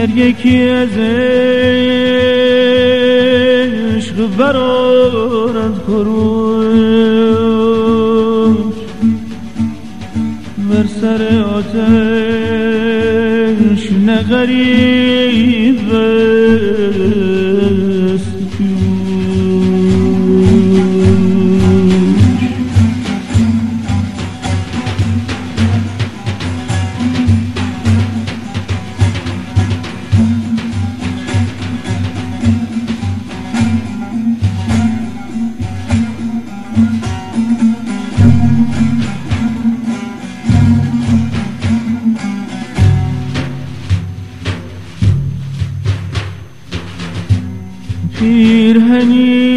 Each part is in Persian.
یکی از عشق برارد خروش بر سر آتش نه غریب است پیرهنی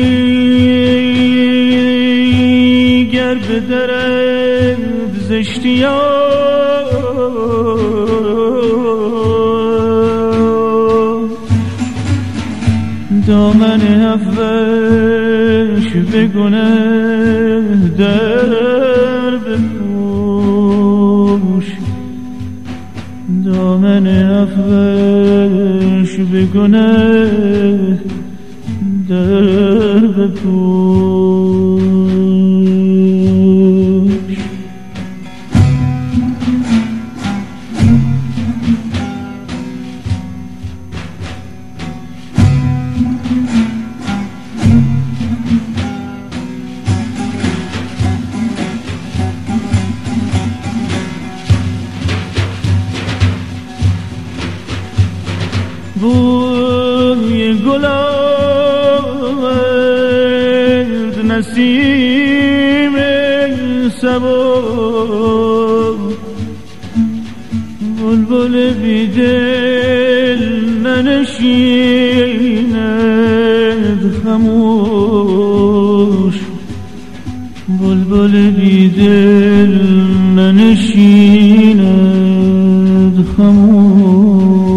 گر بدرد زشتیان دامن عفوش به گنه در بپوش دامن عفوش به گنه در بپوش بوی گلاب نسیم صبا بلبل بیدل ننشیند خموش بلبل بیدل ننشیند خموش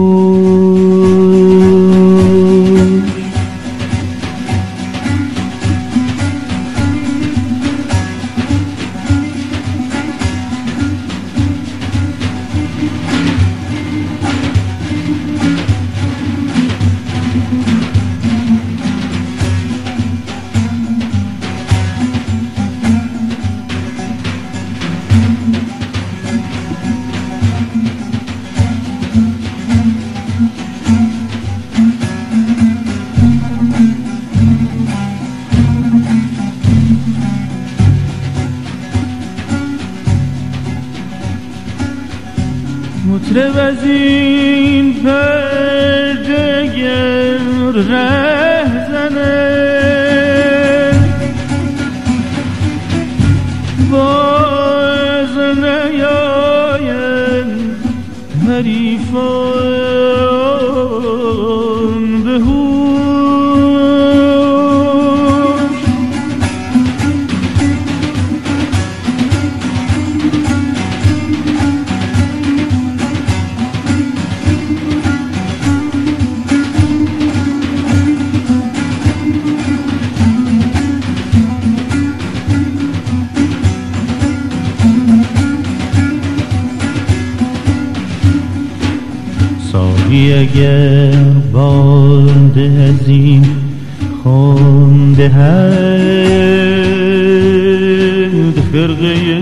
مطرب از این پرده گر ره زنه باز نیاین حریفان به ساقی اگر باده از این خونده هد خرقه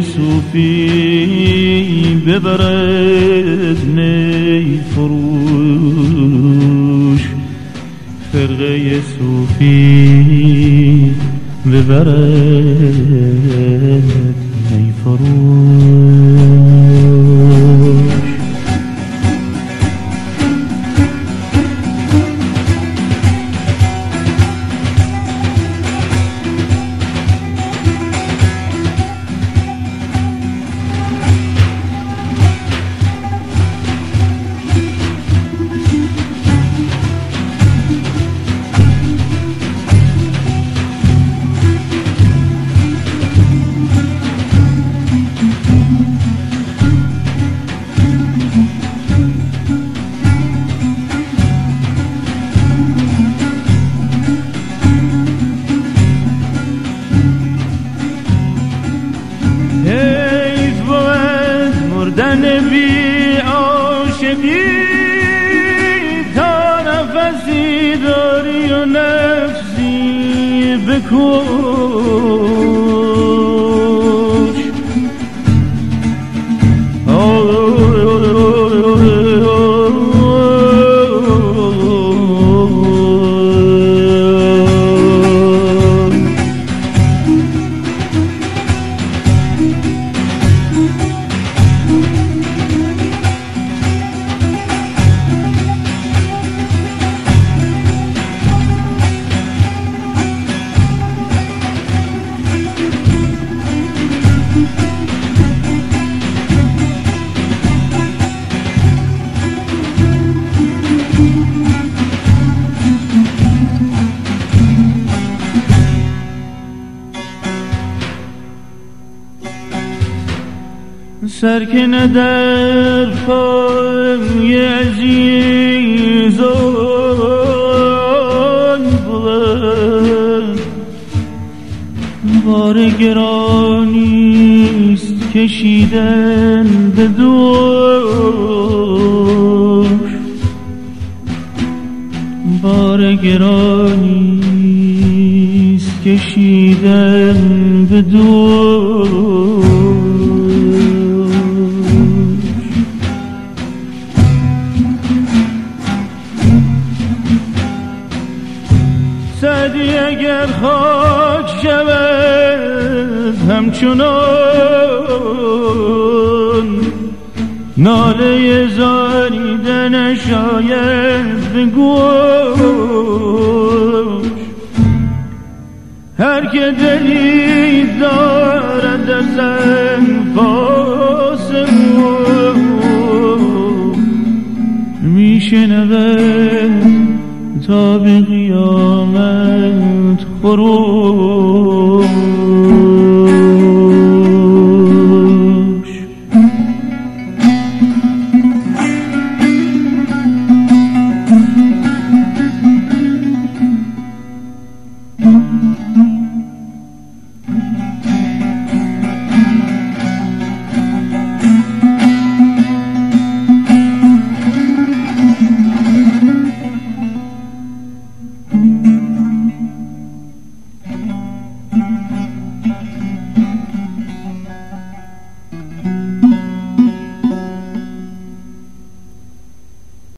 صوفی ببرد نی فروش خرقه صوفی ببرد نی فروش بکش. سرکنه در پای عزیزان بود، بار گرانیست کشیدن به دوش، بار گرانیست کشیدن به دوش. سعدی اگر خاک شود همچنان، ناله زاریده نشاید به گوش. هر که دلی دارد از انفاس او، میشنود تا به قیامت خروج.